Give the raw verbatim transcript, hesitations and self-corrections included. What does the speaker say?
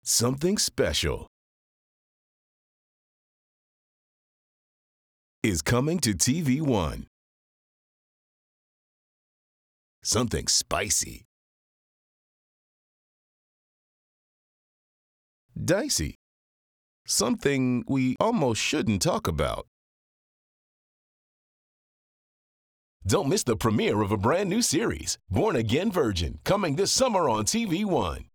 Something special is coming to T V One. Something spicy, dicey, something we almost shouldn't talk about. Don't miss the premiere of a brand new series, Born Again Virgin, coming this summer on T V One.